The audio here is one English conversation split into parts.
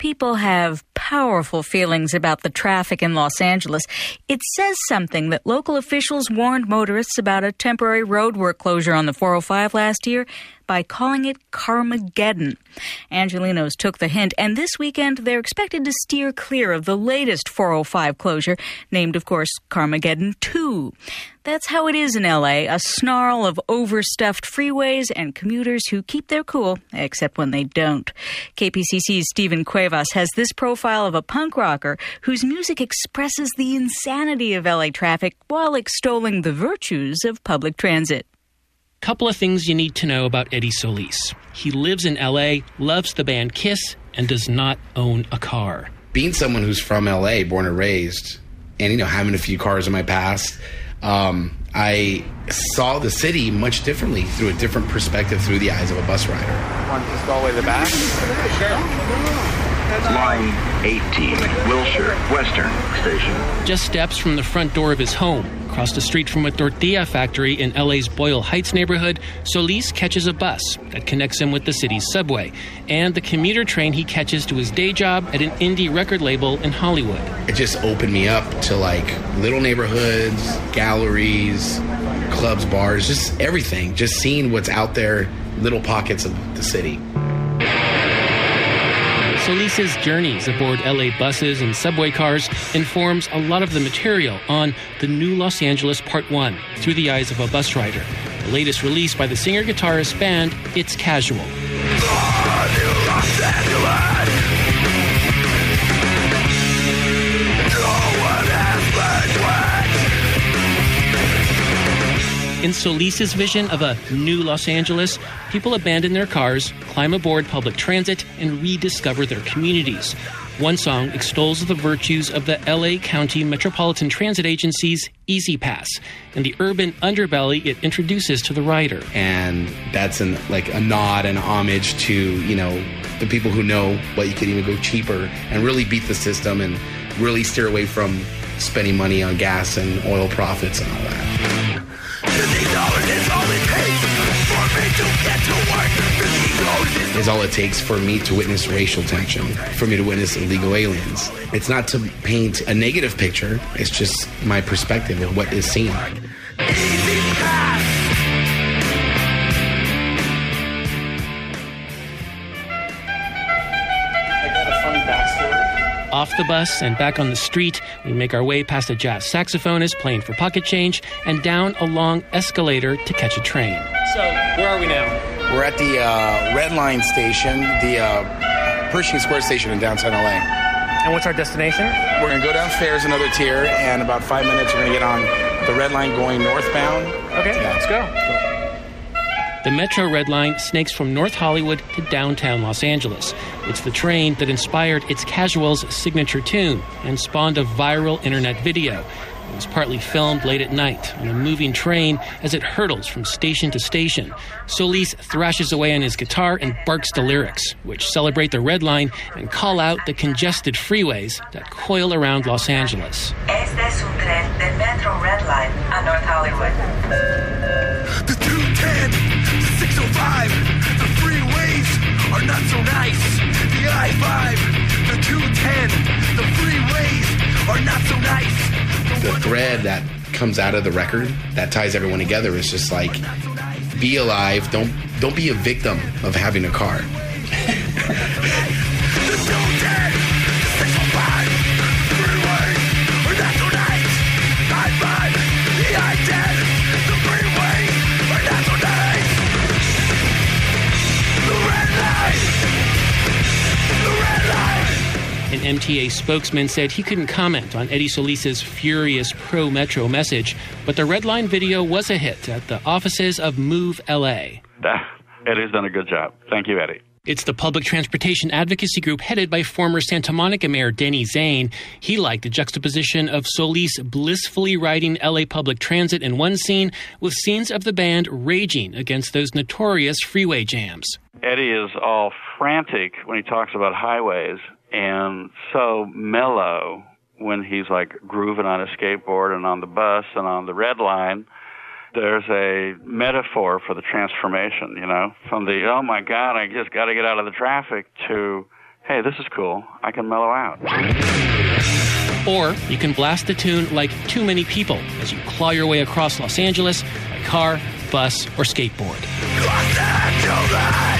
People have powerful feelings about the traffic in Los Angeles. It says something that local officials warned motorists about a temporary roadwork closure on the 405 last year by calling it Carmageddon. Angelenos took the hint, and this weekend they're expected to steer clear of the latest 405 closure, named, of course, Carmageddon 2. That's how it is in L.A., a snarl of overstuffed freeways and commuters who keep their cool, except when they don't. KPCC's Stephen Cuevas has this profile of a punk rocker whose music expresses the insanity of L.A. traffic while extolling the virtues of public transit. Couple of things you need to know about Eddie Solis. He lives in L.A., loves the band Kiss, and does not own a car. Being someone who's from L.A., born and raised, and, having a few cars in my past, I saw the city much differently, through a different perspective, through the eyes of a bus rider. Want to just go all the way to the back? Sure. Line 18, Wilshire, Western Station. Just steps from the front door of his home, across the street from a tortilla factory in LA's Boyle Heights neighborhood, Solis catches a bus that connects him with the city's subway and the commuter train he catches to his day job at an indie record label in Hollywood. It just opened me up to little neighborhoods, galleries, clubs, bars, just everything. Just seeing what's out there, little pockets of the city. Solis's journeys aboard LA buses and subway cars informs a lot of the material on The New Los Angeles Part 1, Through the Eyes of a Bus Rider, the latest release by the singer-guitarist band It's Casual. In Solis's vision of a new Los Angeles, people abandon their cars, climb aboard public transit, and rediscover their communities. One song extols the virtues of the LA County Metropolitan Transit Agency's Easy Pass and the urban underbelly it introduces to the rider. And that's a nod and homage to, the people who know what you could even go cheaper and really beat the system and really steer away from spending money on gas and oil profits and all that. Is all it takes for me to witness racial tension, for me to witness illegal aliens. It's not to paint a negative picture, it's just my perspective of what is seen. Off the bus and back on the street, we make our way past a jazz saxophonist playing for pocket change and down a long escalator to catch a train. So, where are we now? We're at the Red Line station, the Pershing Square station in downtown LA. And what's our destination? We're going to go downstairs another tier, and about 5 minutes we're going to get on the Red Line going northbound. Okay, let's go. The Metro Red Line snakes from North Hollywood to downtown Los Angeles. It's the train that inspired It's Casual's signature tune and spawned a viral internet video. It was partly filmed late at night on a moving train as it hurtles from station to station. Solis thrashes away on his guitar and barks the lyrics, which celebrate the Red Line and call out the congested freeways that coil around Los Angeles. Este es un tren del Metro Red Line a North Hollywood. The 210, the 605, the freeways are not so nice. The I-5, the 210, the freeways are not so nice. The thread that comes out of the record that ties everyone together is just be alive, don't be a victim of having a car. The 210, the 605, the freeways are not so nice. I-5, the I-10, the freeways are not so nice. The red line, the red line. An MTA spokesman said he couldn't comment on Eddie Solis's furious pro-Metro message, but the Red Line video was a hit at the offices of Move LA. Eddie's done a good job. Thank you, Eddie. It's the public transportation advocacy group headed by former Santa Monica Mayor Denny Zane. He liked the juxtaposition of Solis blissfully riding LA public transit in one scene with scenes of the band raging against those notorious freeway jams. Eddie is all frantic when he talks about highways and so mellow when he's grooving on a skateboard and on the bus and on the Red Line. There's a metaphor for the transformation, from the, oh my God, I just got to get out of the traffic, to hey, this is cool. I can mellow out. Or you can blast the tune like Too Many People as you claw your way across Los Angeles by car, bus, or skateboard. Los Angeles!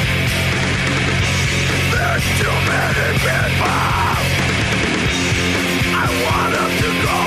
There's too many people! I want them to go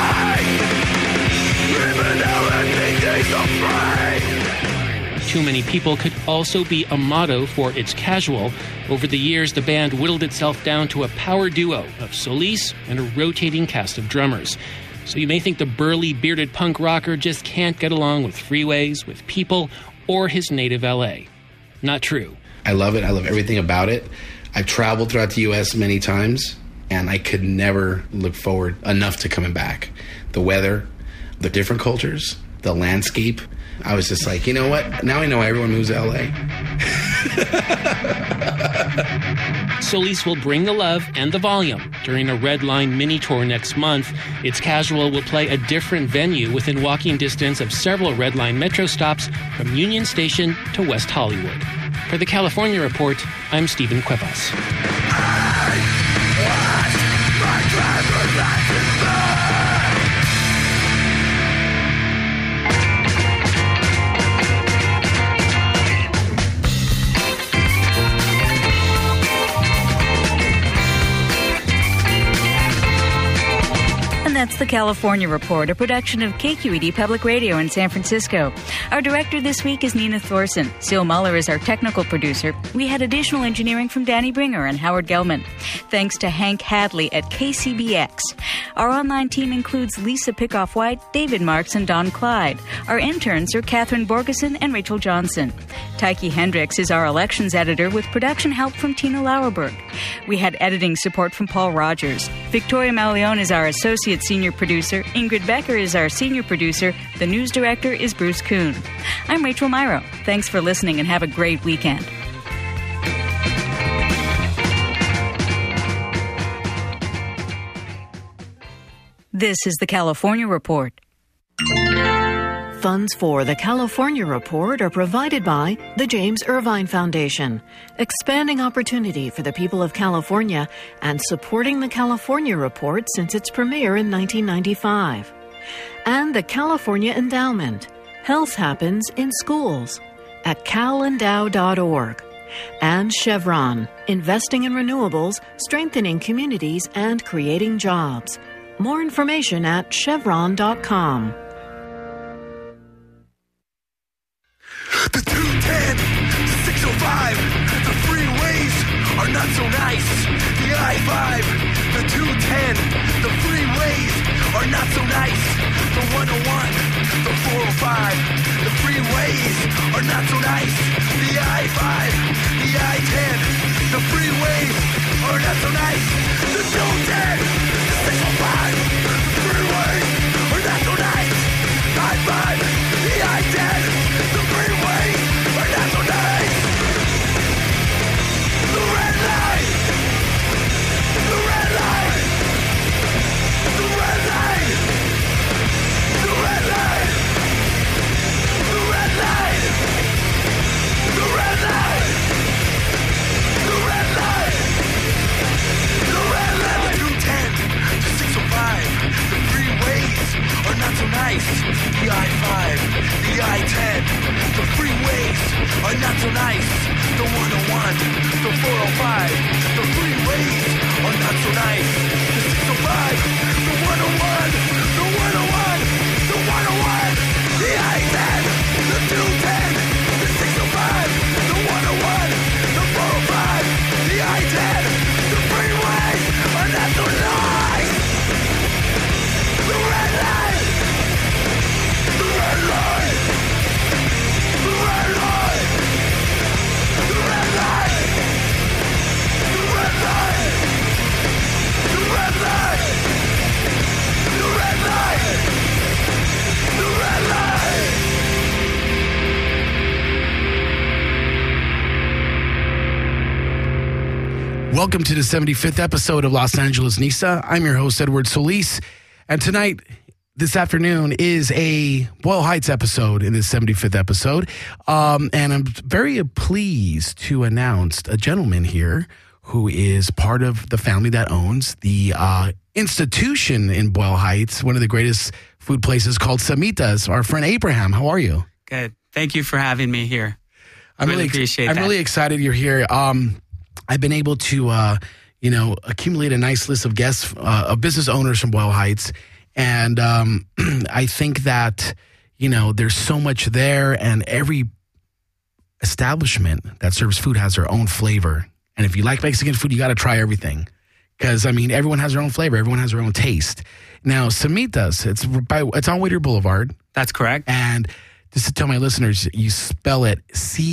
away! Even though everything is afraid! Too Many People could also be a motto for It's Casual. Over the years, the band whittled itself down to a power duo of Solis and a rotating cast of drummers. So you may think the burly, bearded punk rocker just can't get along with freeways, with people, or his native L.A. Not true. I love it. I love everything about it. I've traveled throughout the U.S. many times, and I could never look forward enough to coming back. The weather, the different cultures, the landscape. I was just like, you know what? Now I know everyone moves to L.A. Solis will bring the love and the volume during a Red Line mini tour next month. It's Casual will play a different venue within walking distance of several Red Line metro stops from Union Station to West Hollywood. For the California Report, I'm Stephen Cuevas. That's the California Report, a production of KQED Public Radio in San Francisco. Our director this week is Nina Thorson. Seal Muller is our technical producer. We had additional engineering from Danny Bringer and Howard Gelman. Thanks to Hank Hadley at KCBX. Our online team includes Lisa Pickoff-White, David Marks, and Don Clyde. Our interns are Catherine Borgeson and Rachel Johnson. Tyke Hendricks is our elections editor with production help from Tina Lauerberg. We had editing support from Paul Rogers. Victoria Malione is our associate senior producer. Ingrid Becker is our senior producer. The news director is Bruce Kuhn. I'm Rachel Myro. Thanks for listening and have a great weekend. This is the California Report. Funds for the California Report are provided by the James Irvine Foundation, expanding opportunity for the people of California and supporting the California Report since its premiere in 1995. And the California Endowment. Health happens in schools at calendow.org. And Chevron, investing in renewables, strengthening communities, and creating jobs. More information at chevron.com. The 210, the 605, the freeways are not so nice. The I-5, the 210, the freeways are not so nice. The 101, the 405, the freeways are not so nice. The I-5, the I-10, the freeways are not so nice. The 210, the 605, the freeways are not so nice. I-5, the I-10, the freeways are not so nice. The red line, the red line, the red line, the red line, the red line, the red line, the red line, the red line. 210 to 605, the freeways are not so nice. The I-5, the I-10, the freeways are not so nice. The 101, the 405, the freeways are not so nice. The 605, the 101, the 101, the 101, the I-10, the 210, the 605, the 101, the 405, the I-10, the freeways are not so nice. The red line, the red line, the red line, the red line, the red line, the red line, the red line, the red line. Welcome to the 75th episode of Los Angeles Nisa. I'm your host, Edward Solis. And tonight, this afternoon, is a Boyle Heights episode in this 75th episode. And I'm very pleased to announce a gentleman here who is part of the family that owns the institution in Boyle Heights, one of the greatest food places called Semitas. Our friend Abraham, how are you? Good. Thank you for having me here. I'm really appreciate that. I'm really excited you're here. I've been able to, accumulate a nice list of guests, of business owners from Boyle Heights. And I think that, there's so much there, and every establishment that serves food has their own flavor. And if you like Mexican food, you got to try everything. Because, everyone has their own flavor. Everyone has their own taste. Now, Semitas, it's on Whittier Boulevard. That's correct. And just to tell my listeners, you spell it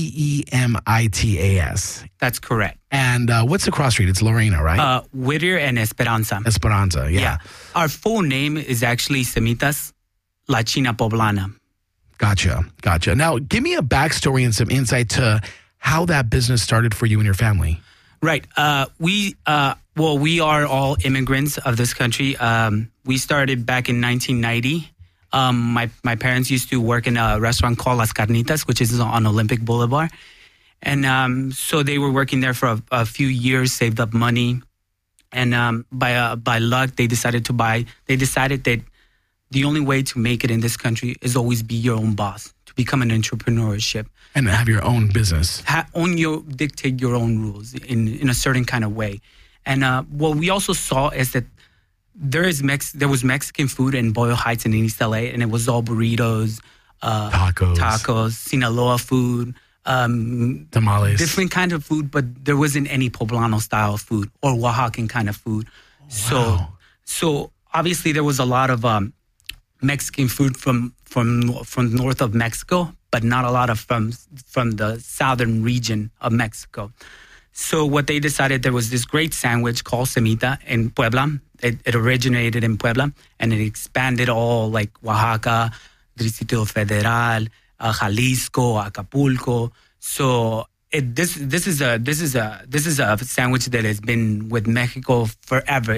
Cemitas. That's correct. And what's the cross street? It's Lorena, right? Whittier and Esperanza. Esperanza, yeah. Our full name is actually Semitas La China Poblana. Gotcha. Now, give me a backstory and some insight to how that business started for you and your family. Right. We are all immigrants of this country. We started back in 1990. My parents used to work in a restaurant called Las Carnitas, which is on Olympic Boulevard. And so they were working there for a few years, saved up money. And by luck, they decided that the only way to make it in this country is always be your own boss, to become an entrepreneurship. And have your own business. Dictate your own rules in a certain kind of way. And what we also saw is that there was Mexican food in Boyle Heights and in East LA, and it was all burritos, tacos, Sinaloa food, tamales, different kind of food, but there wasn't any poblano style food or Oaxacan kind of food. Wow. So obviously there was a lot of Mexican food from north of Mexico, but not a lot of from the southern region of Mexico. So what they decided, there was this great sandwich called Semita in Puebla. It originated in Puebla, and it expanded all like Oaxaca, Distrito Federal, Jalisco, Acapulco. So this is a sandwich that has been with Mexico forever.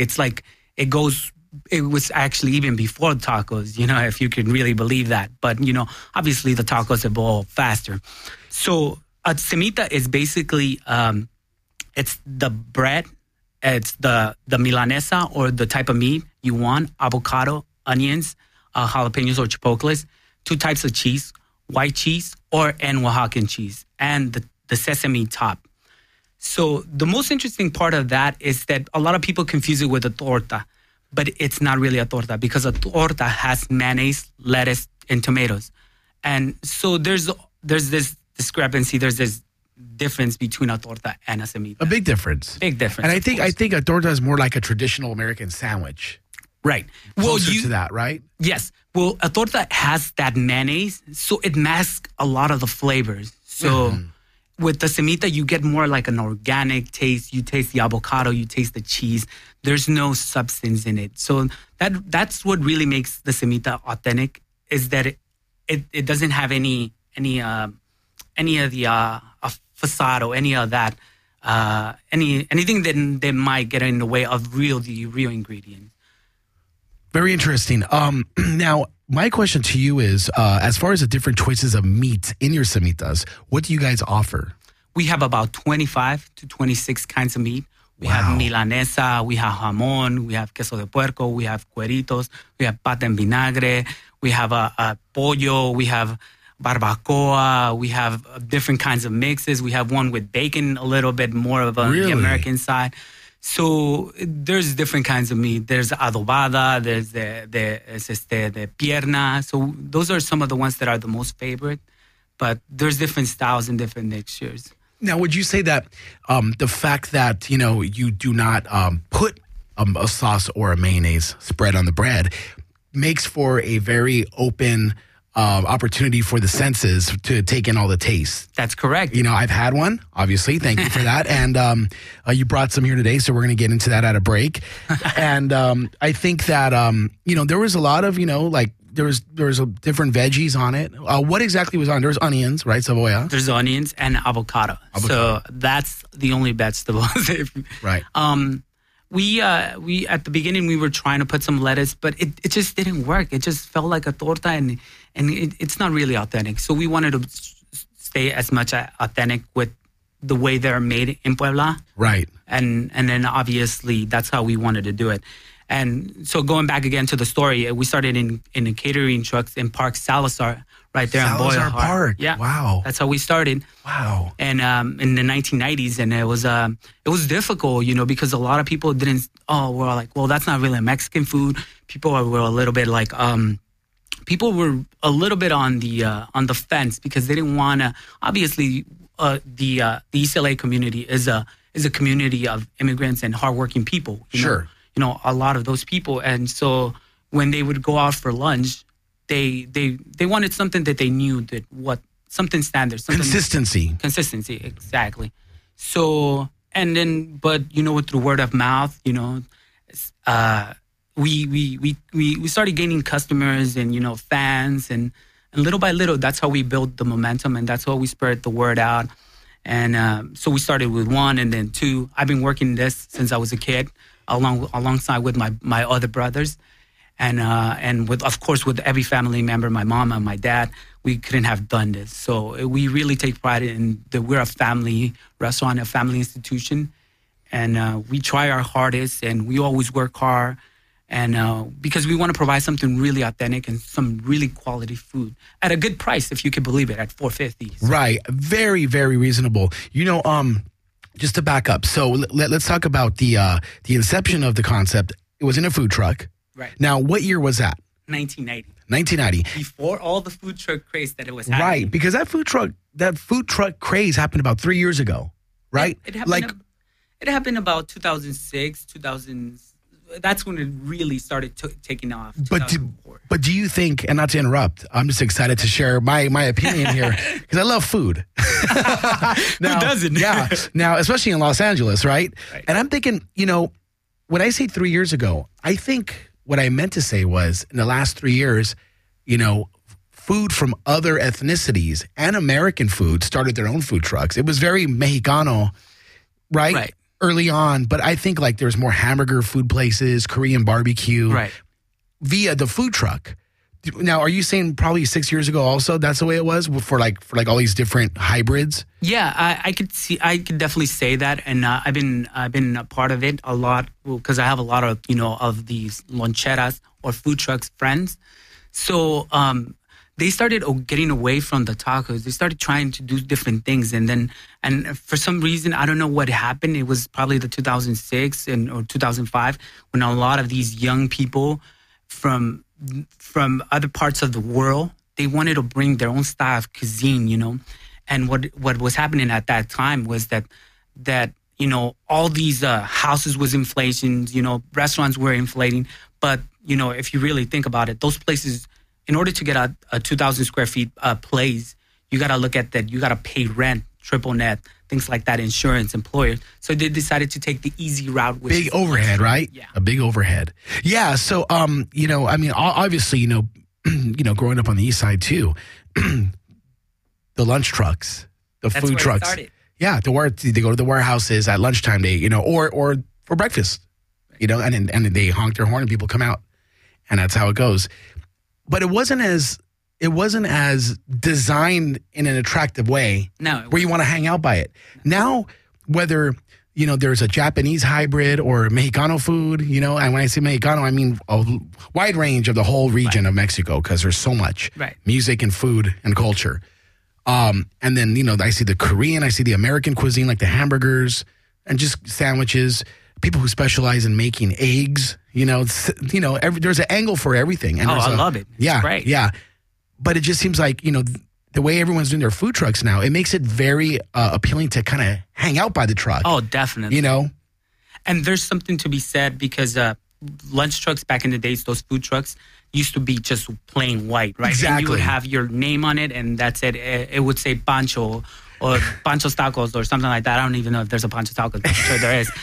It was actually even before tacos, if you can really believe that. But, obviously the tacos evolved faster. So a semita is basically, it's the bread, it's the milanesa or the type of meat you want, avocado, onions, jalapenos or chipotles, 2 types of cheese, white cheese and Oaxacan cheese, and the sesame top. So the most interesting part of that is that a lot of people confuse it with a torta. But it's not really a torta, because a torta has mayonnaise, lettuce, and tomatoes. And so there's this discrepancy. There's this difference between a torta and a semita. A big difference. Big difference. And I think a torta is more like a traditional American sandwich. Right. Closer to that, right? Yes. Well, a torta has that mayonnaise, so it masks a lot of the flavors. So with the semita, you get more like an organic taste. You taste the avocado, you taste the cheese. There's no substance in it. So that's what really makes the semita authentic, is that it doesn't have any of the facade or any of that, anything that might get in the way of the real ingredients. Very interesting. Now, my question to you is, as far as the different choices of meat in your semitas, what do you guys offer? We have about 25 to 26 kinds of meat. We have milanesa, we have jamón, we have queso de puerco, we have cueritos, we have pata en vinagre, we have a pollo, we have barbacoa, we have different kinds of mixes. We have one with bacon, a little bit more of the American side. So there's different kinds of meat. There's adobada, there's the pierna. So those are some of the ones that are the most favorite. But there's different styles and different mixtures. Now, would you say that the fact that, you do not put a sauce or a mayonnaise spread on the bread makes for a very open opportunity for the senses to take in all the taste? That's correct. I've had one, obviously. Thank you for that. And you brought some here today, so we're going to get into that at a break. And I think that, there was a lot of, there was different veggies on it. What exactly was on? There was onions, right? Cebolla. There's onions and avocado. So that's the only vegetables. Right. We at the beginning we were trying to put some lettuce, but it just didn't work. It just felt like a torta, and it's not really authentic. So we wanted to stay as much authentic with the way they're made in Puebla. Right. And then obviously that's how we wanted to do it. And so going back again to the story, we started in the catering trucks in Park Salazar, right there in Salazar Boyar Park. Yeah. Wow. That's how we started. Wow. And in the 1990s, and it was difficult, because a lot of people were like, well, that's not really Mexican food. People were a little bit like, people were a little bit on the fence because they didn't want to. Obviously, the East LA community is a community of immigrants and hardworking people. Sure. A lot of those people, and so when they would go out for lunch, they wanted something that they knew something standard, consistency, exactly. So but through word of mouth, we started gaining customers and fans, and little by little, that's how we built the momentum, and that's how we spread the word out. And so we started with 1, and then 2. I've been working this since I was a kid, alongside with my other brothers, and with, of course, with every family member, my mom and my dad. We couldn't have done this. So we really take pride in that we're a family restaurant, a family institution, and we try our hardest, and we always work hard. And because we want to provide something really authentic and some really quality food at a good price, if you can believe it, at $4.50. So. Right. Very, very reasonable. Just to back up. So let's talk about the inception of the concept. It was in a food truck. Right. Now, what year was that? 1990. 1990. Before all the food truck craze that it was happening. Right. Because that food truck craze happened about 3 years ago. Right. It happened about 2006, 2000. That's when it really started taking off. But do you think, and not to interrupt, I'm just excited to share my opinion here because I love food. Now, who doesn't? Yeah. Now, especially in Los Angeles, right? And I'm thinking, when I say 3 years ago, I think what I meant to say was in the last 3 years, food from other ethnicities and American food started their own food trucks. It was very Mexicano, right? Right. Early on, but I think like there's more hamburger food places, Korean barbecue, right, via the food truck. Now, are you saying probably 6 years ago also that's the way it was for like all these different hybrids? Yeah, I could definitely say that, and I've been a part of it a lot because I have a lot of of these loncheras or food trucks friends. So they started getting away from the tacos. They started trying to do different things. And for some reason, I don't know what happened. It was probably the 2006 or 2005 when a lot of these young people from other parts of the world, they wanted to bring their own style of cuisine, And what was happening at that time was that all these houses was inflation, restaurants were inflating. But, if you really think about it, those places, in order to get a 2,000 square feet place, you got to look at that. You got to pay rent, triple net, things like that, insurance, employers. So they decided to take the easy route. Big overhead, right? Yeah. A big overhead. Yeah. So, obviously, growing up on the East Side too, the lunch trucks, the That's food trucks. Started. Yeah. They go to the warehouses at lunchtime, or for breakfast, and they honk their horn and people come out, and that's how it goes. But it wasn't as designed in an attractive way. No, where you want to hang out by it. Now, whether there's a Japanese hybrid or Mexicano food, and when I say Mexicano, I mean a wide range of the whole region of Mexico because there's so much music and food and culture. And then I see the Korean, I see the American cuisine like the hamburgers and just sandwiches. People who specialize in making eggs, there's an angle for everything. And I love it. Yeah, it's great. Yeah. But it just seems like, the way everyone's doing their food trucks now, it makes it very appealing to kind of hang out by the truck. Oh, definitely. And there's something to be said because lunch trucks back in the days, those food trucks used to be just plain white, right? Exactly. And you would have your name on it and that's it. It would say Pancho or Pancho's Tacos or something like that. I don't even know if there's a Pancho Tacos, but I'm sure there is.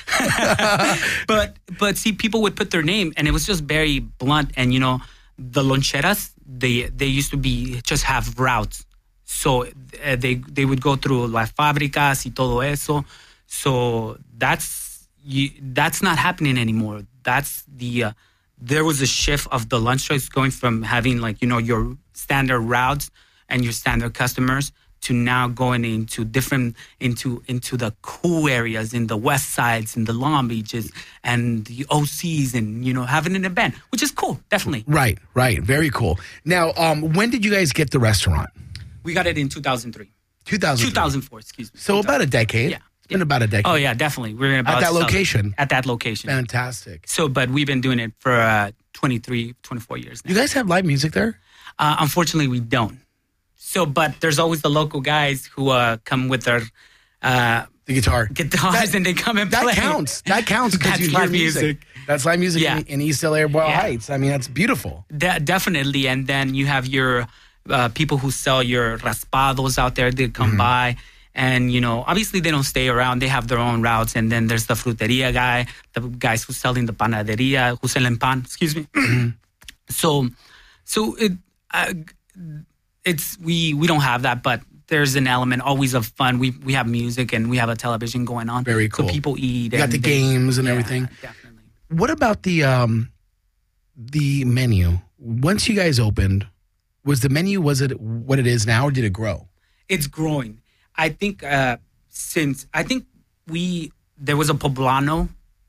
but see, people would put their name and it was just very blunt. And, the loncheras, they used to be just have routes. So they would go through las fábricas y todo eso. So that's not happening anymore. That's there was a shift of the lunch trucks going from having your standard routes and your standard customers to now going into different into the cool areas in the west sides and the Long Beaches and the OCs, and having an event, which is cool, definitely. Right, very cool. Now, when did you guys get the restaurant? We got it in 2003. 2004, excuse me. So about a decade. Yeah. It's been about a decade. Oh yeah, definitely. We're about at that location. At that location. Fantastic. So, but we've been doing it for 23, 24 years now. You guys have live music there? Unfortunately, we don't. So, but there's always the local guys who come with their the guitars, and they come and play. That counts because you hear music. That's live music in East LA or Boyle Heights. I mean, that's beautiful. Definitely. And then you have your people who sell your raspados out there. They come by. And, obviously they don't stay around. They have their own routes. And then there's the fruteria guy, the guys who's selling the panaderia, who selling pan, excuse me. So we don't have that, but there's an element always of fun. We have music and we have a television going on. Very cool. So people eat. You got the games and everything. Definitely. What about the menu? Once you guys opened, was it what it is now, or did it grow? It's growing. I think there was a Poblano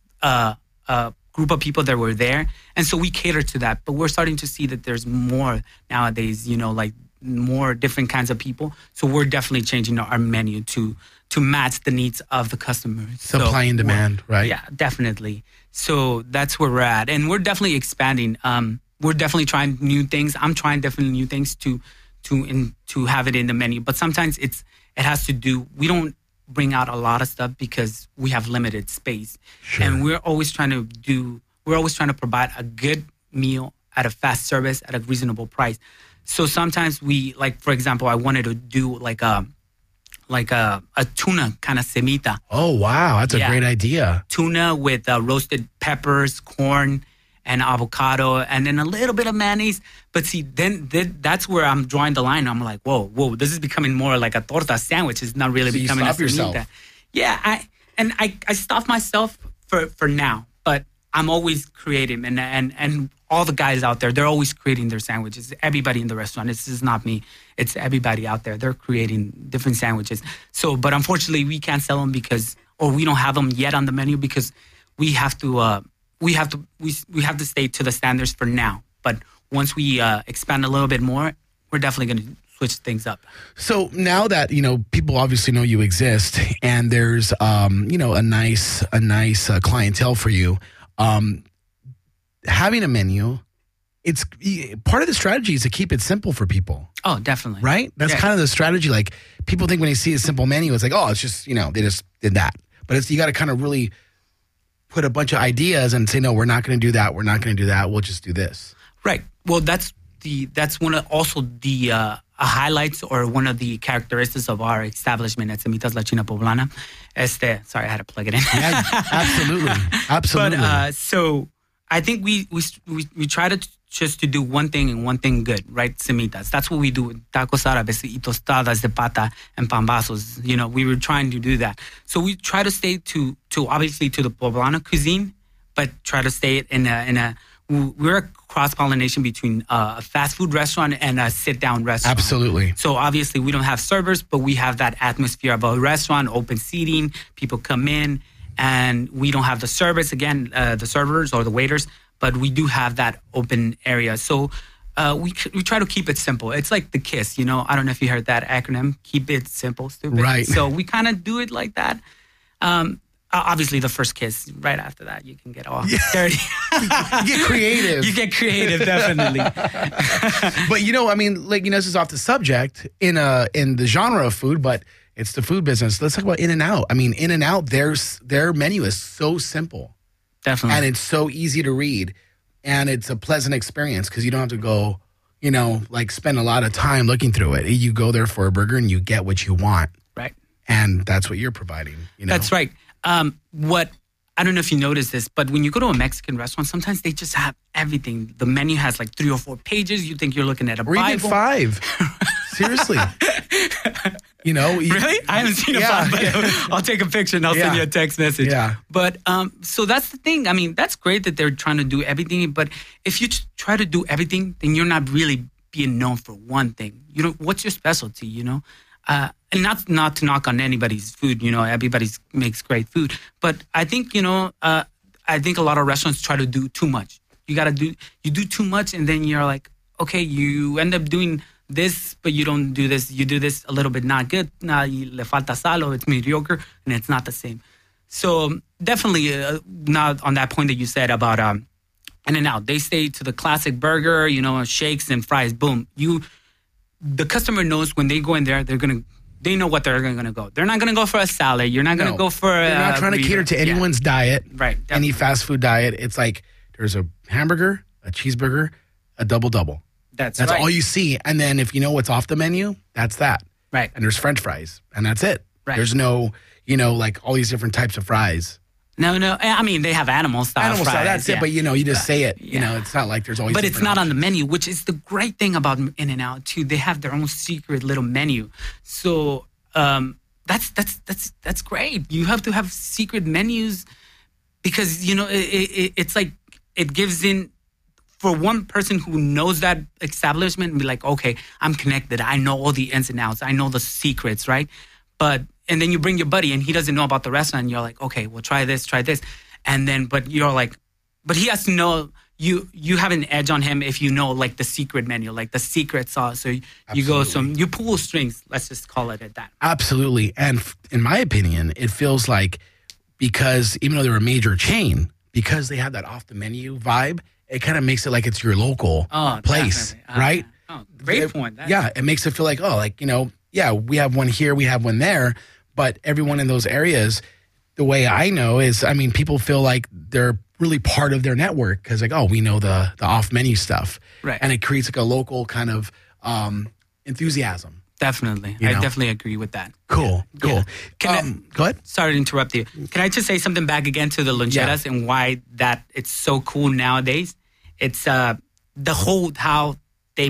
group of people that were there, and so we cater to that. But we're starting to see that there's more nowadays, like more different kinds of people. So we're definitely changing our menu to match the needs of the customers. Supply and demand, right? Yeah, definitely. So that's where we're at, and we're definitely expanding. We're definitely trying new things. I'm trying definitely new things to have it in the menu, but sometimes it has to do, we don't bring out a lot of stuff because we have limited space. Sure. And we're always trying to provide a good meal at a fast service at a reasonable price. So sometimes for example, I wanted to do like a tuna kind of semita. Oh, wow. That's a great idea. Tuna with roasted peppers, corn, and avocado, and then a little bit of mayonnaise. But see, then that's where I'm drawing the line. I'm like, whoa, this is becoming more like a torta sandwich. It's not really becoming a semita. Yeah, I stop myself for now, but I'm always creative, and all the guys out there, they're always creating their sandwiches. Everybody in the restaurant, this is not me. It's everybody out there. They're creating different sandwiches. So, but unfortunately, we can't sell them or we don't have them yet on the menu because we have to. We have to stay to the standards for now. But once we expand a little bit more, we're definitely going to switch things up. So now that, people obviously know you exist and there's, a nice clientele for you, having a menu, it's part of the strategy is to keep it simple for people. Oh, definitely. Right? That's kind of the strategy. Like people think when they see a simple menu, it's like, oh, it's just, they just did that. But you got to kind of really put a bunch of ideas and say, no, we're not going to do that. We're not going to do that. We'll just do this. Right. Well, that's one of also the highlights or one of the characteristics of our establishment at Semitas La China Poblana. Sorry, I had to plug it in. Yeah, absolutely. But so I think we try to just to do one thing and one thing good, right? Semitas. That's what we do with tacos árabes y tostadas de pata and pambazos. We were trying to do that. So we try to stay to obviously to the Poblano cuisine, but try to stay we're a cross-pollination between a fast food restaurant and a sit-down restaurant. Absolutely. So obviously we don't have servers, but we have that atmosphere of a restaurant, open seating, people come in, and we don't have the service, again, the servers or the waiters, but we do have that open area. So we try to keep it simple. It's like the KISS, I don't know if you heard that acronym, keep it simple, stupid. Right. So we kind of do it like that. Obviously, the first kiss, right after that, you can get all dirty. You get creative. You get creative, definitely. But, this is off the subject in the genre of food, but it's the food business. Let's talk about In-N-Out. In-N-Out, their menu is so simple. Definitely. And it's so easy to read. And it's a pleasant experience because you don't have to go, spend a lot of time looking through it. You go there for a burger and you get what you want. Right. And that's what you're providing. That's right. I don't know if you noticed this, but when you go to a Mexican restaurant, sometimes they just have everything. The menu has like 3 or 4 pages. You think you're looking at a Bible. Or even 5. Seriously. Really? I haven't seen a 5, but I'll take a picture and I'll send you a text message. Yeah. But so that's the thing. That's great that they're trying to do everything. But if you try to do everything, then you're not really being known for one thing. What's your specialty, and not to knock on anybody's food, everybody makes great food. But I think, I think a lot of restaurants try to do too much. You do too much, and then you're like, okay, you end up doing this, but you don't do this. You do this a little bit not good. Le falta sal, or it's mediocre, and it's not the same. So definitely not on that point that you said about In-N-Out. They stay to the classic burger, shakes and fries. Boom. The customer knows when they go in there, they know what they're going to go. They're not going to go for a salad. You're not going to go for They're not trying to cater to anyone's diet. Right. Definitely. Any fast food diet. It's like there's a hamburger, a cheeseburger, a double-double. That's right. all you see. And then if you know what's off the menu, that's that. Right. And there's French fries, and that's it. Right. There's no, like all these different types of fries. No. I mean, they have animal style fries. That's it. But, you just say it. It's not like there's always. But it's not on the menu, which is the great thing about In-N-Out, too. They have their own secret little menu. So that's great. You have to have secret menus because, it's like it gives in for one person who knows that establishment and be like, okay, I'm connected. I know all the ins and outs. I know the secrets, right? And then you bring your buddy and he doesn't know about the restaurant. And you're like, okay, well, try this. And then, but you're like, but he has to know you have an edge on him if you know like the secret menu, like the secret sauce. So you pull strings. Let's just call it at that. Absolutely. And in my opinion, it feels like because even though they're a major chain, because they have that off the menu vibe, it kind of makes it like it's your local place, right? Oh, great point. It makes it feel like, we have one here, we have one there, but everyone in those areas, the way I know is, people feel like they're really part of their network because we know the off-menu stuff. Right. And it creates like a local kind of enthusiasm. Definitely. I definitely agree with that. Cool. Yeah. Go ahead. Sorry to interrupt you. Can I just say something back again to the loncheras and why that it's so cool nowadays? It's the whole how they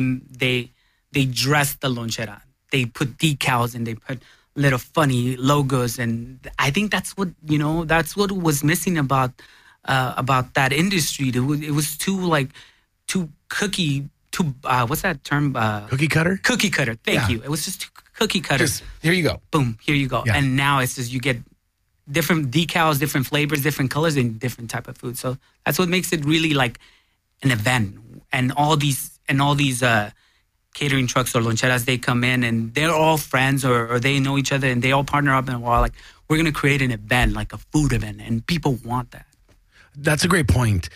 dress the lonchera. They put decals and they put little funny logos, and I think that's what was missing about that industry. It was too cookie. What's that term? Cookie cutter? Cookie cutter. Thank you. It was just too cookie cutter. Here you go. Boom. Here you go. Yeah. And now it's just you get different decals, different flavors, different colors, and different type of food. So that's what makes it really like an event. And all these catering trucks or loncheras, they come in and they're all friends or they know each other and they all partner up and we're going to create an event, like a food event, and people want that. That's a great point.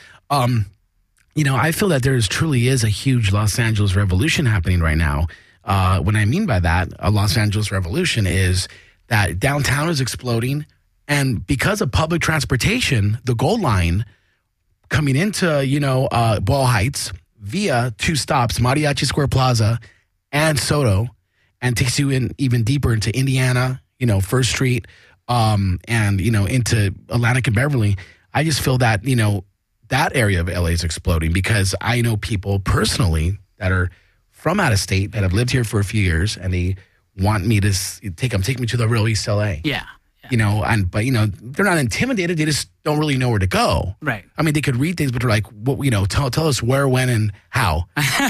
I feel that there truly is a huge Los Angeles revolution happening right now. What I mean by that, a Los Angeles revolution is that downtown is exploding. And because of public transportation, the Gold Line coming into, Boyle Heights via 2 stops, Mariachi Square Plaza and Soto, and takes you in even deeper into Indiana, First Street, and, into Atlantic and Beverly. I just feel that, that area of LA is exploding because I know people personally that are from out of state that have lived here for a few years and they want me to take me to the real East LA. Yeah. But they're not intimidated. They just don't really know where to go. Right. They could read things, but they're like, tell us where, when, and how,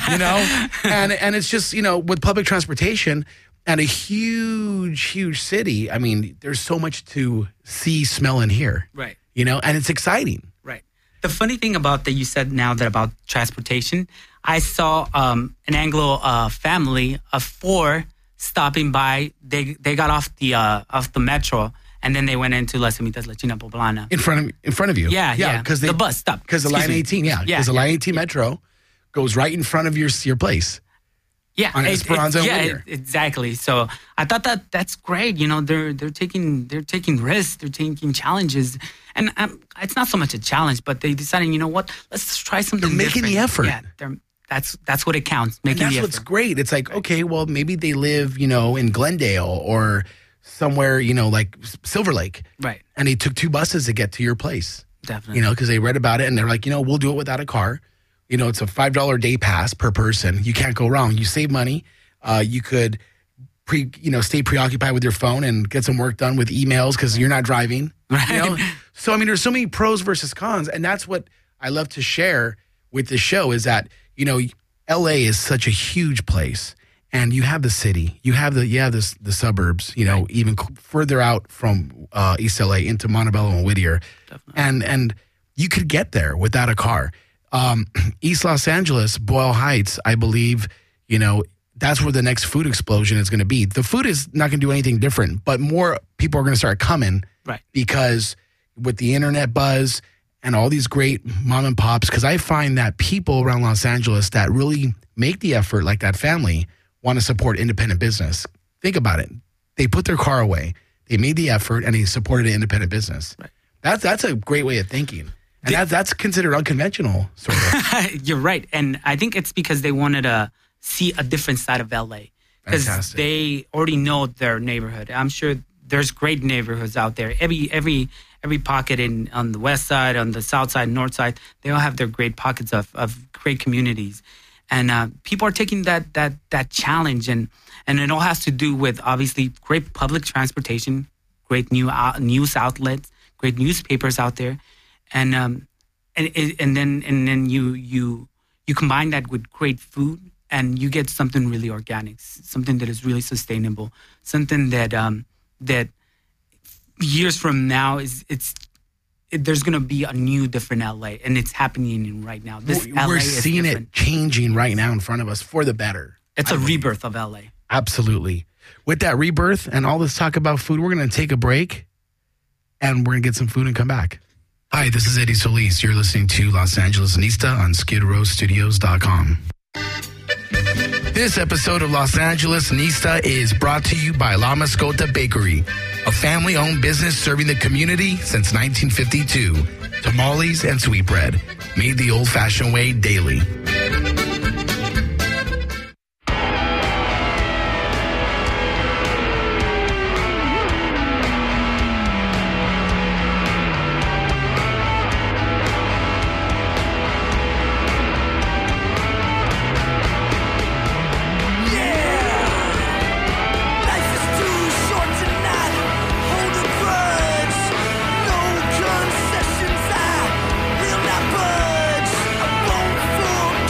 and it's just, with public transportation and a huge city. There's so much to see, smell, and hear. Right. And it's exciting. Right. The funny thing about that you said now that about transportation, I saw an Anglo family of 4 stopping by. They got off the metro and then they went into Las Semitas La China Poblana. In front of you. Yeah. Because the bus stop. Because the Line 18, because the Line 18 metro goes right in front of your place. Yeah, on Esperanza and Whittier. Exactly. So I thought that's great. They're taking risks, they're taking challenges, and it's not so much a challenge, but they decided, let's try something. They're making different. the effort. Yeah, that's what it counts. Making and the effort. That's what's great. It's like, okay, well, maybe they live, in Glendale or somewhere, like Silver Lake, right? And they took 2 buses to get to your place. Definitely. Because they read about it and they're like, we'll do it without a car. It's a $5 day pass per person. You can't go wrong. You save money. You could stay preoccupied with your phone and get some work done with emails because you're not driving. Right. So, there's so many pros versus cons. And that's what I love to share with this show is that, LA is such a huge place. and you have the city, you have the suburbs, even further out from East LA into Montebello and Whittier. Definitely. And you could get there without a car. East Los Angeles, Boyle Heights, I believe, that's where the next food explosion is going to be. The food is not going to do anything different, but more people are going to start coming. Right. Because with the internet buzz and all these great mom and pops, because I find that people around Los Angeles that really make the effort, like that family, want to support independent business. Think about it. They put their car away. They made the effort, and they supported an independent business. Right. That's a great way of thinking. And that's considered unconventional, sort of. You're right. And I think it's because they wanted to see a different side of LA. Because they already know their neighborhood. I'm sure there's great neighborhoods out there. Every pocket on the west side, on the south side, north side, they all have their great pockets of great communities. And people are taking that challenge, and it all has to do with obviously great public transportation, great news outlets, great newspapers out there, and then you combine that with great food, and you get something really organic, something that is really sustainable, something that years from now there's going to be a new, different LA, and it's happening right now. We're seeing it changing right now in front of us for the better. It's a rebirth of LA. Absolutely. With that rebirth and all this talk about food, we're going to take a break, and we're going to get some food and come back. Hi, this is Eddie Solis. You're listening to Los Angeles Nista on SkidRowStudios.com. This episode of Los Angeles Nista is brought to you by La Mascota Bakery, a family-owned business serving the community since 1952. Tamales and sweetbread, made the old-fashioned way daily. Concessions, I will not budge. I won't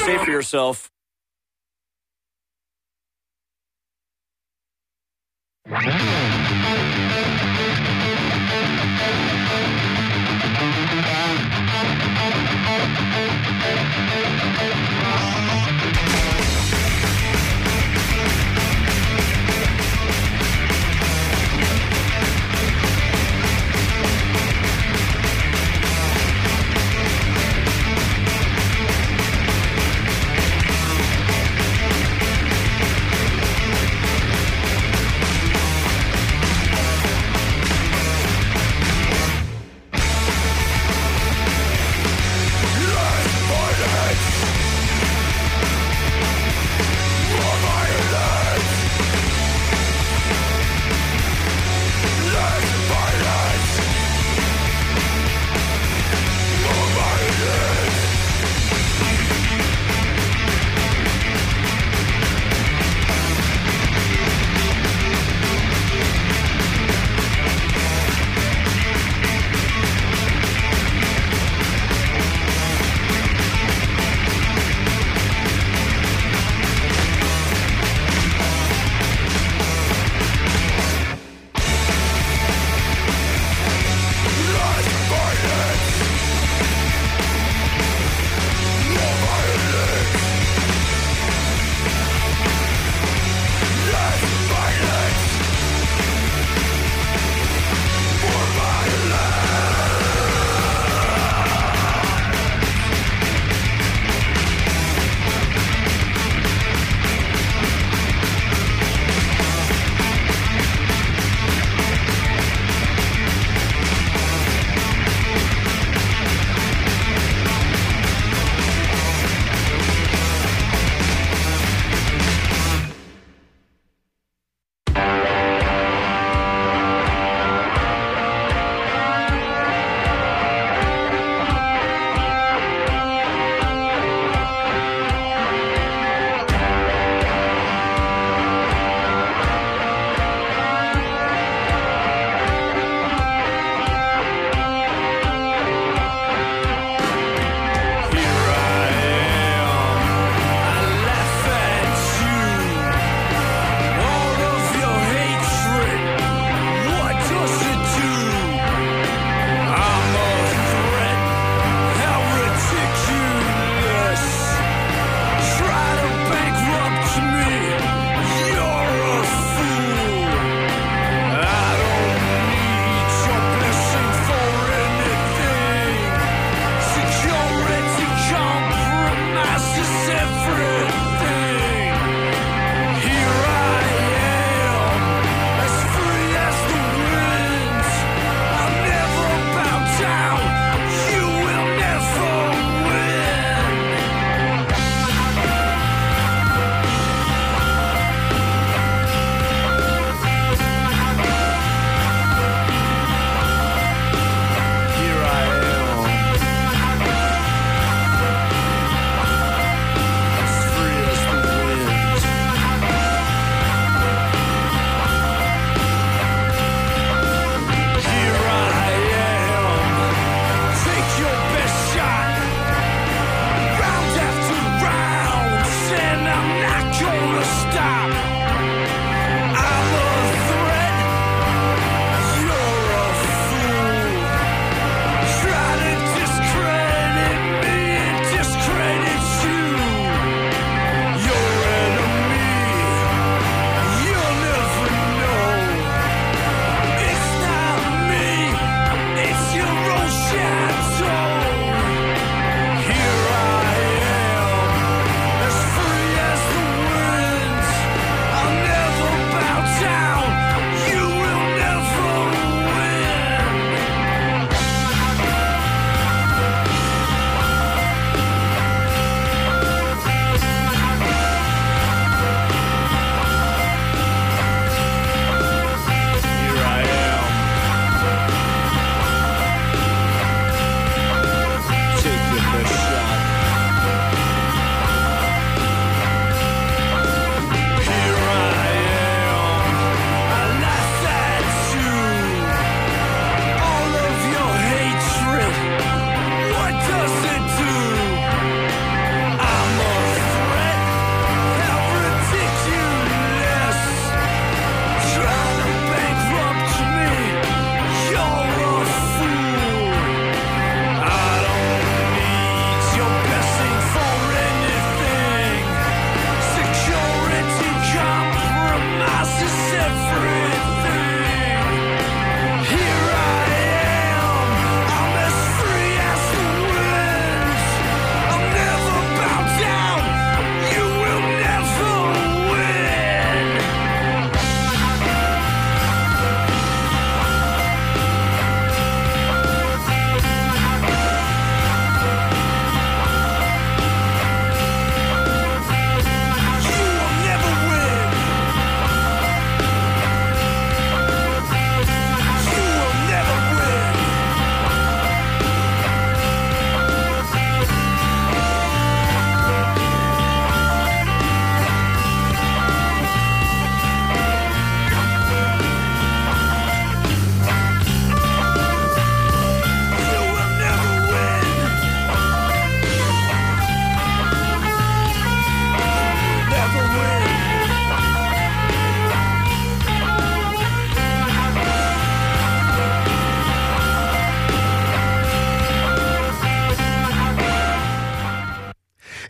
safe for yourself.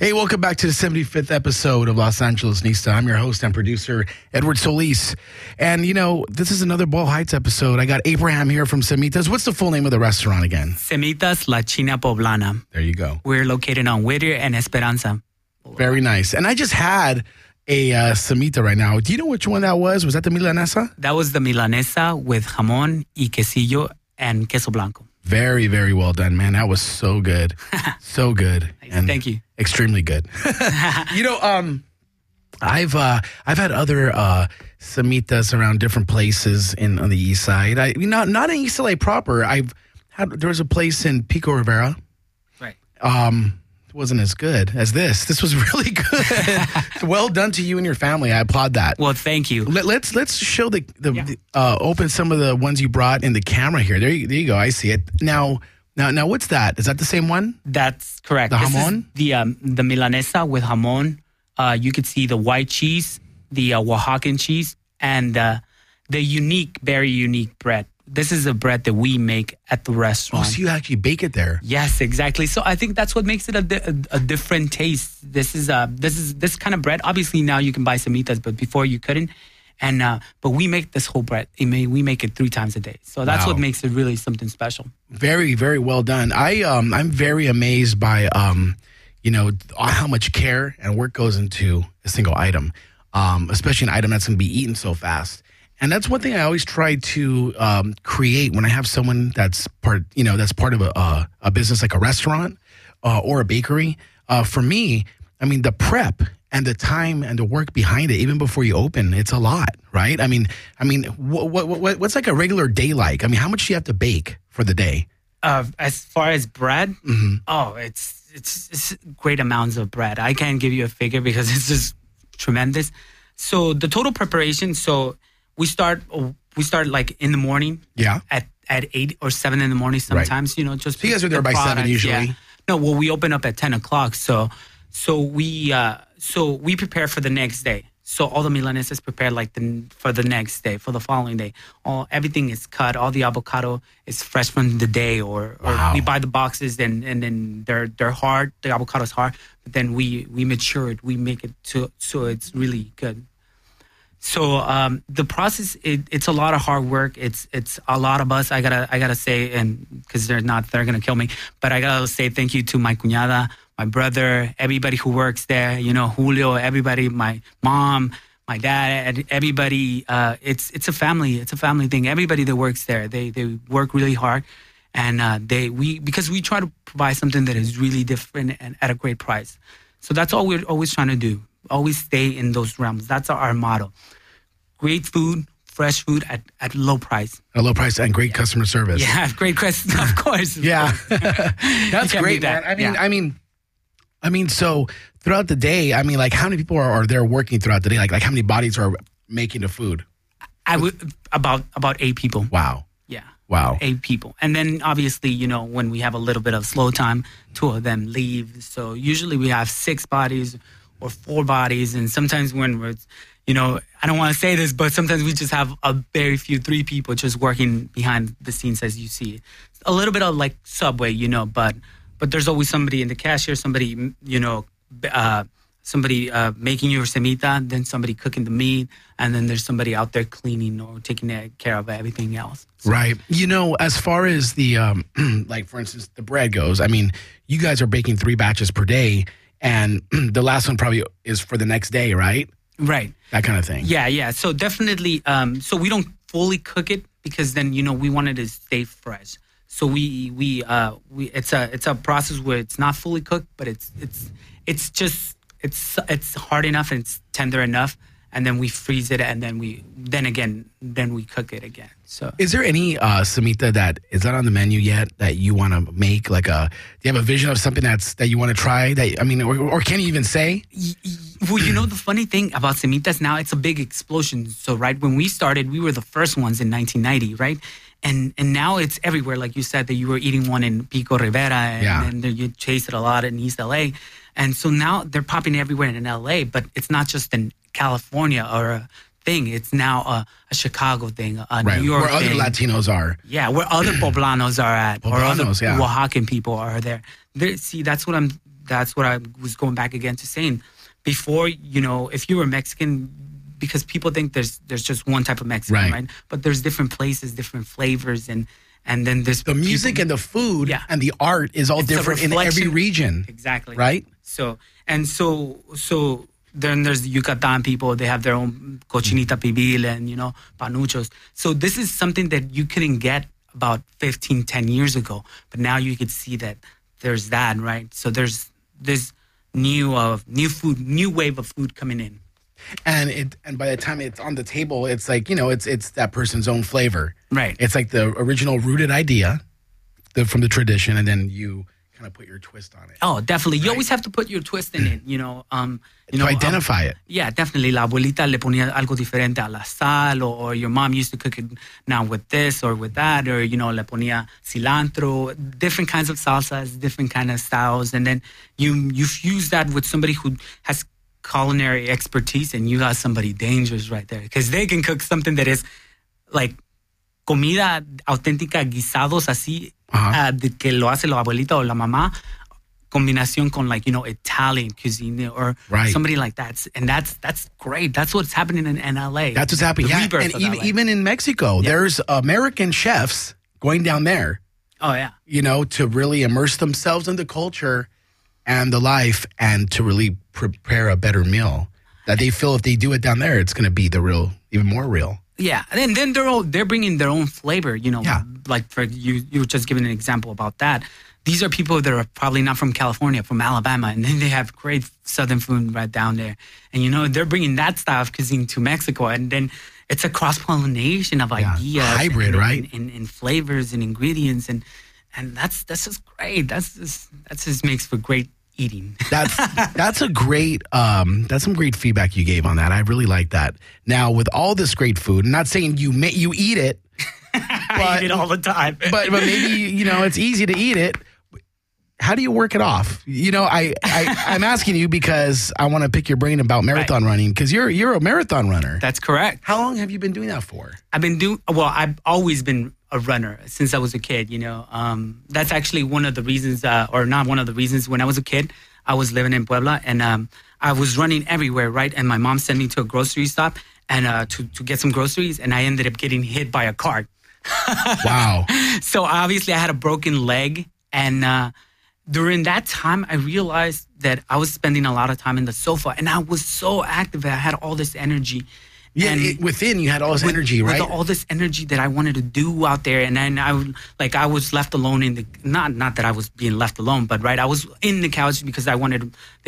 Hey, welcome back to the 75th episode of Los Angeles Nista. I'm your host and producer, Edward Solis. And, you know, this is another Boyle Heights episode. I got Abraham here from Semitas. What's the full name of the restaurant again? Semitas La China Poblana. There you go. We're located on Whittier and Esperanza. Very nice. And I just had a semita right now. Do you know which one that was? Was that the milanesa? That was the milanesa with jamón y quesillo and queso blanco. Very, very well done, man. That was so good. So good. And thank you. Extremely good. You know, I've had other semitas around different places on the east side. Not in East LA proper. There was a place in Pico Rivera. Right. It wasn't as good as this. This was really good. Well done to you and your family. I applaud that. Well, thank you. Let's show open some of the ones you brought in the camera here. There you go. I see it. Now, what's that? Is that the same one? That's correct. The jamón? The milanesa with jamón. You could see the white cheese, the Oaxacan cheese, and the unique, very unique bread. This is a bread that we make at the restaurant. Oh, so you actually bake it there? Yes, exactly. So I think that's what makes it a different taste. This kind of bread. Obviously now you can buy semitas, but before you couldn't. And but we make this whole bread. We make it 3 times a day. So that's what makes it really something special. Very, very well done. I'm very amazed by how much care and work goes into a single item, especially an item that's going to be eaten so fast. And that's one thing I always try to create when I have someone that's part of a business like a restaurant or a bakery. For me, I mean, the prep and the time and the work behind it, even before you open, it's a lot, right? I mean, what's like a regular day like? I mean, how much do you have to bake for the day? As far as bread, it's great amounts of bread. I can't give you a figure because it's just tremendous. So the total preparation, we start like in the morning. Yeah. At 8 or 7 in the morning sometimes, right. So you guys are there by 7 usually? Yeah. No, well, we open up at 10 o'clock. So we prepare for the next day. So all the milanesas is prepared for the next day, for the following day. Everything is cut. All the avocado is fresh from the day, or we buy the boxes and then they're hard. The avocado is hard, but then we mature it. We make it so it's really good. So the process, it's a lot of hard work. It's a lot of us. I gotta say, and because they're gonna kill me. But I gotta say thank you to my cuñada, my brother, everybody who works there. You know, Julio, everybody, my mom, my dad, everybody. It's a family. It's a family thing. Everybody that works there, they work really hard, and because we try to provide something that is really different and at a great price. So that's all we're always trying to do. Always stay in those realms. That's our motto. Great food, fresh food at low price. At a low price and great customer service. Yeah, great customer, of course. Yeah. That's great, man. I mean, so throughout the day, I mean, like how many people are there working throughout the day? Like how many bodies are making the food? I would about 8 people. Wow. Yeah. Wow. 8 people. And then obviously, when we have a little bit of slow time, 2 of them leave. So usually we have 6 bodies or 4 bodies. And sometimes when we're, I don't want to say this, but sometimes we just have a very few 3 people just working behind the scenes as you see. A little bit of like Subway, but there's always somebody in the cashier, somebody, somebody making your semita, then somebody cooking the meat, and then there's somebody out there cleaning or taking care of everything else. So. Right. As far as the, like for instance, the bread goes, I mean, you guys are baking 3 batches per day, and the last one probably is for the next day, right? Right. That kind of thing. Yeah. So definitely, so we don't fully cook it because then, we want it to stay fresh. So we it's a process where it's not fully cooked, but it's hard enough and it's tender enough, and then we freeze it, and then we cook it again. So, is there any semita that is not on the menu yet that you want to make? Like do you have a vision of something that you want to try? Or can you even say? Well, the funny thing about semitas now, it's a big explosion. So, right when we started, we were the first ones in 1990, right? And now it's everywhere, like you said, that you were eating one in Pico Rivera, and then you chased it a lot in East LA. And so now they're popping everywhere in LA, but it's not just in California or a thing. It's now a Chicago thing, New York where thing. Other Latinos are. Yeah, where other Poblanos are at. Poblanos, or other Oaxacan people are there. See, that's what I'm that's what I was going back again to saying. Before, if you were Mexican, because people think there's just one type of Mexican, right? But there's different places, different flavors, and then there's the music and the food and the art is all different in every region. Exactly. Right? So then there's the Yucatan people. They have their own cochinita pibil and, panuchos. So this is something that you couldn't get about 10 years ago. But now you could see that there's that, right? So there's this new wave of food coming in. And by the time it's on the table, it's like, it's that person's own flavor. Right. It's like the original rooted idea from the tradition, and then you kind of put your twist on it. Oh, definitely. You always have to put your twist in it, to identify it. Yeah, definitely. La abuelita le ponía algo diferente a la sal, or your mom used to cook it now with this or with that, or, le ponía cilantro, different kinds of salsas, different kind of styles. And then you fuse that with somebody who has culinary expertise, and you got somebody dangerous right there, because they can cook something that is like comida auténtica, guisados así, que lo hace la abuelita o la mamá, combinación con Italian cuisine or somebody like that. And that's great. That's what's happening in LA. That's what's happening. Yeah. And even in Mexico, there's American chefs going down there. Oh, yeah. To really immerse themselves in the culture and the life, and to really prepare a better meal that they feel if they do it down there, it's going to be even more real. Yeah, and then they're bringing their own flavor, like for you were just giving an example about that. These are people that are probably not from California, from Alabama, and then they have great Southern food right down there. And, they're bringing that style of cuisine to Mexico, and then it's a cross-pollination of ideas. Hybrid, right? And flavors and ingredients, and that's just great. That just makes for great eating. That's a great that's some great feedback you gave on that. I really like that. Now, with all this great food, I'm not saying you eat it. I eat it all the time. but maybe it's easy to eat it. How do you work it off? I'm asking you because I want to pick your brain about marathon running, because you're a marathon runner. That's correct. How long have you been doing that for? I've always been a runner since I was a kid. That's actually one of the reasons, or not one of the reasons. When I was a kid, I was living in Puebla, and I was running everywhere, right? And my mom sent me to a grocery stop and to get some groceries, and I ended up getting hit by a car. Wow. So obviously I had a broken leg, and during that time I realized that I was spending a lot of time in the sofa, and I was so active. I had all this energy. Yeah, within you had all this energy, right? With all this energy that I wanted to do out there, and then I was left alone in the not that I was being left alone, but right, I was in the couch because they wanted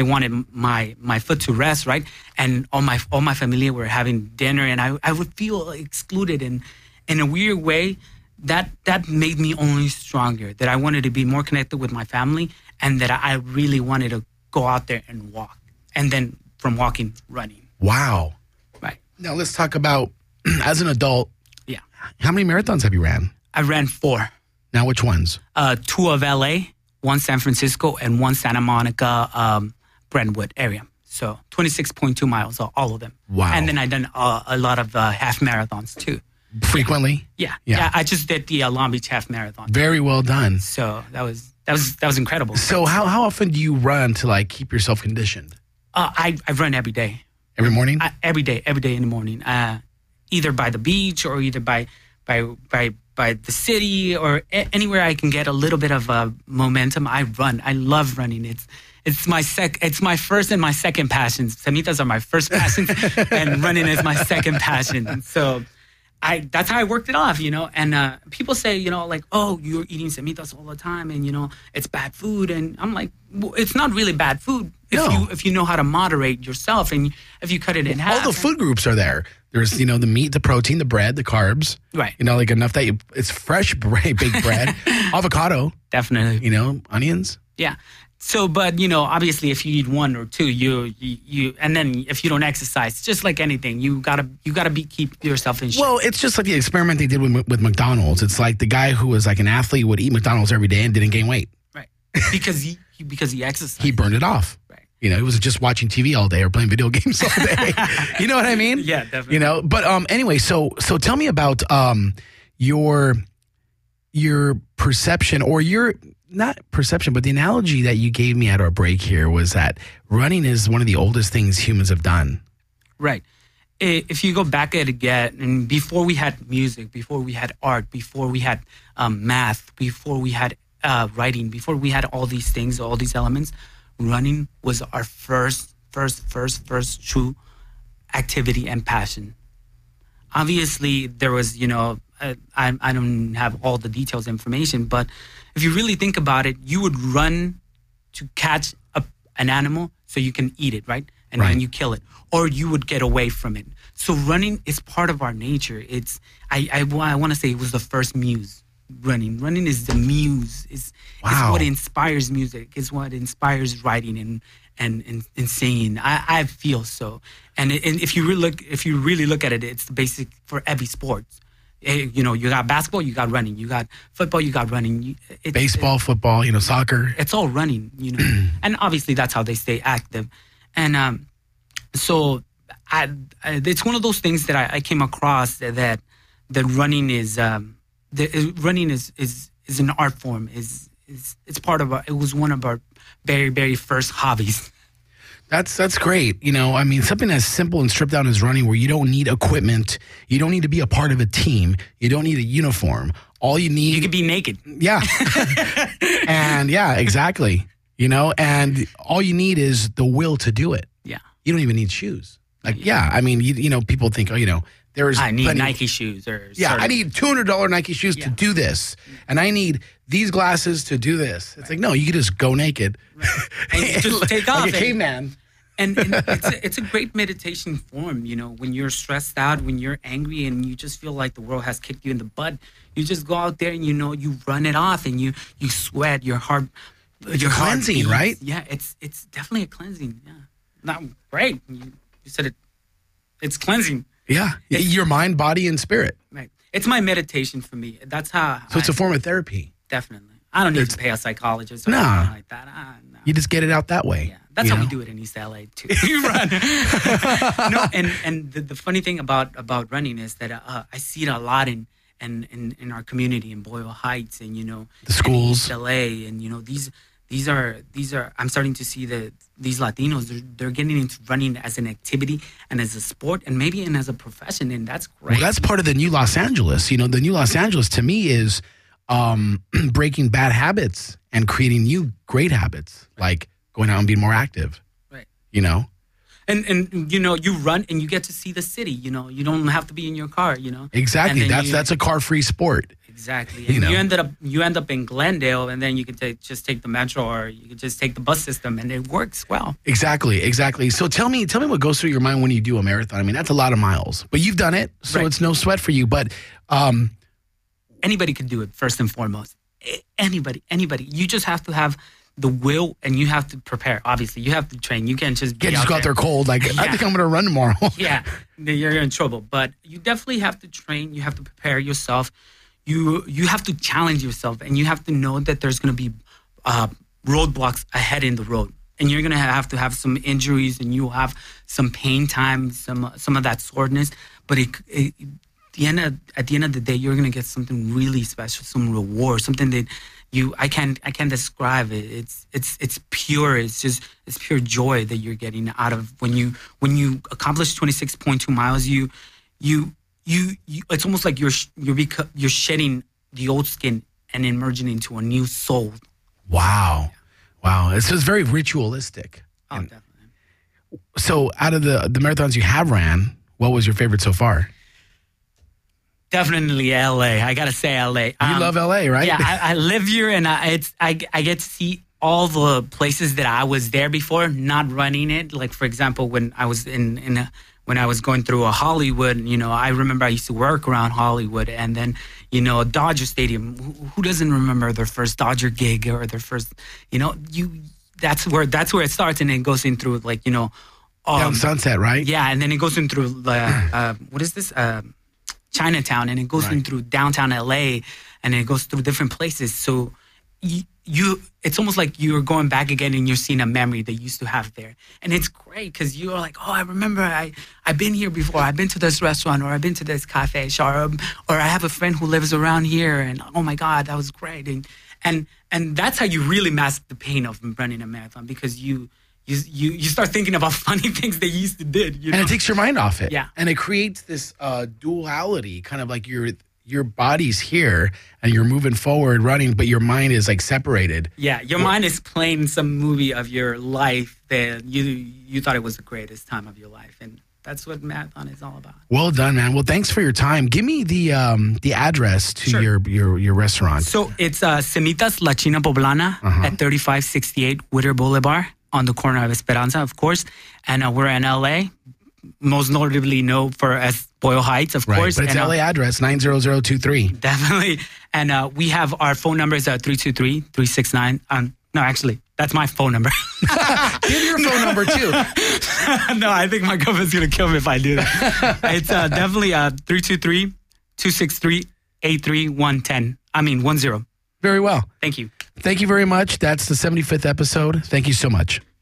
my foot to rest, right? And all my family were having dinner, and I would feel excluded, and in a weird way, that made me only stronger. That I wanted to be more connected with my family, and that I really wanted to go out there and walk, and then from walking, running. Wow. Now, let's talk about, as an adult, how many marathons have you ran? I ran 4. Now, which ones? 2 of LA, 1 San Francisco, and 1 Santa Monica, Brentwood area. So 26.2 miles, all of them. Wow. And then I done a lot of half marathons, too. Frequently? Yeah. I just did the Long Beach half marathon. Very well done. So that was incredible. So how often do you run to keep yourself conditioned? I run every day. Every morning? Every day in the morning. Either by the beach or either by the city or anywhere I can get a little bit of momentum. I run. I love running. It's my first and my second passions. Semitas are my first passions, and running is my second passion. And so that's how I worked it off, And people say, oh, you're eating semitas all the time, and it's bad food. And I'm like, well, it's not really bad food if you know how to moderate yourself, and if you cut it in half. All the food groups are there. There's the meat, the protein, the bread, the carbs. Right. Enough that it's fresh baked bread, avocado. Definitely. Onions. Yeah. So, but obviously, if you eat 1 or 2, you, and then if you don't exercise, just like anything, you gotta keep yourself in shape. Well, it's just like the experiment they did with McDonald's. It's like the guy who was like an athlete would eat McDonald's every day and didn't gain weight. Right. Because he exercised. He burned it off. Right. He wasn't just watching TV all day or playing video games all day. You know what I mean? Yeah, definitely. But anyway, so tell me about your perception or not perception, but the analogy that you gave me at our break here was that running is one of the oldest things humans have done. Right. If you go back at it again, and before we had music, before we had art, before we had math, before we had writing, before we had all these things, all these elements, running was our first true activity and passion. Obviously, there was, I don't have all the details information, but if you really think about it, you would run to catch an animal so you can eat it, right? And then you kill it, or you would get away from it. So running is part of our nature. It's I want to say it was the first muse. Running is the muse. It's what inspires music. It's what inspires writing and singing. I feel so. And if you really look at it, it's the basic for every sport. You got basketball, you got running. You got football, you got running. Baseball, football, soccer. It's all running, and obviously that's how they stay active. And so it's one of those things that I came across that running is running is an art form. It's part of it was one of our very, very first hobbies. That's great. Something as simple and stripped down as running, where you don't need equipment, you don't need to be a part of a team, you don't need a uniform. All you need, you could be naked. Yeah, and exactly. And all you need is the will to do it. Yeah, you don't even need shoes. People think, I need Nike shoes or I need $200 Nike shoes to do this, and I need these glasses to do this. It's like, no, you can just go naked, and just take off like a caveman. And it's a great meditation form. When you're stressed out, when you're angry, and you just feel like the world has kicked you in the butt, you just go out there and you run it off, and you sweat, your heart. It's cleansing, right? Yeah, it's definitely a cleansing. Yeah, not great. You said it. It's cleansing. Yeah, your mind, body, and spirit. Right. It's my meditation for me. That's how. So it's a form of therapy. Definitely. I don't need to pay a psychologist or no. anything like that. No. You just get it out that way. Yeah, that's how we do it in East LA too. You run. No, and the funny thing about running is that I see it a lot in our community in Boyle Heights, and the schools, East LA, and these are I'm starting to see that these Latinos they're getting into running as an activity and as a sport and maybe as a profession, and that's great. Well, that's part of the new Los Angeles. The new Los Angeles to me is breaking bad habits and creating new great habits, like going out and being more active. Right. And you run and you get to see the city. You don't have to be in your car. Exactly. That's a car-free sport. Exactly. And you end up in Glendale, and then you can just take the metro, or you can just take the bus system, and it works well. Exactly. So tell me what goes through your mind when you do a marathon. That's a lot of miles, but you've done it, so It's no sweat for you. But anybody can do it. First and foremost, anybody. You just have to have the will, and you have to prepare. Obviously, you have to train. You can't just go out there cold. Like, I think I'm going to run tomorrow. Yeah, you're in trouble. But you definitely have to train. You have to prepare yourself. You have to challenge yourself, and you have to know that there's going to be roadblocks ahead in the road, and you're going to have some injuries, and you'll have some pain time, some of that soreness. But at the end of the day, you're going to get something really special, some reward, something that I can't describe it. It's pure. It's pure joy that you're getting out of when you accomplish 26.2 miles. It's almost like you're shedding the old skin and emerging into a new soul. Wow. It's just very ritualistic. Oh, definitely. So out of the marathons you have ran, what was your favorite so far? Definitely LA. I gotta say LA. You love LA, right? Yeah, I live here, and I get to see all the places that I was there before, not running it. Like, for example, when I was when I was going through a Hollywood, I remember I used to work around Hollywood, and then, Dodger Stadium. Who doesn't remember their first Dodger gig or their first, that's where it starts, and it goes in through down Sunset, right? Yeah, and then it goes in through what is this? Chinatown, and it goes in through downtown LA, and it goes through different places. So it's almost like you're going back again, and you're seeing a memory that you used to have there. And it's great because you're like, oh, I remember I've been here before. I've been to this restaurant, or I've been to this cafe, or I have a friend who lives around here, and oh my God, that was great. And that's how you really mask the pain of running a marathon, because you start thinking about funny things that you used to did. You know? And it takes your mind off it. Yeah. And it creates this duality, kind of like your body's here and you're moving forward running, but your mind is like separated. Yeah, your mind is playing some movie of your life that you thought it was the greatest time of your life. And that's what marathon is all about. Well done, man. Well, thanks for your time. Give me the address to your restaurant. So it's Semitas La China Poblana at 3568 Whittier Boulevard on the corner of Esperanza, of course. And we're in LA, most notably known as Boyle Heights, of course. But it's LA address 90023. Definitely. And we have our phone numbers at 323-369. No, actually, that's my phone number. Give your phone number too. No, I think my girlfriend's going to kill me if I do that. It's definitely 323-263-83110. 10. Very well. Thank you. Thank you very much. That's the 75th episode. Thank you so much.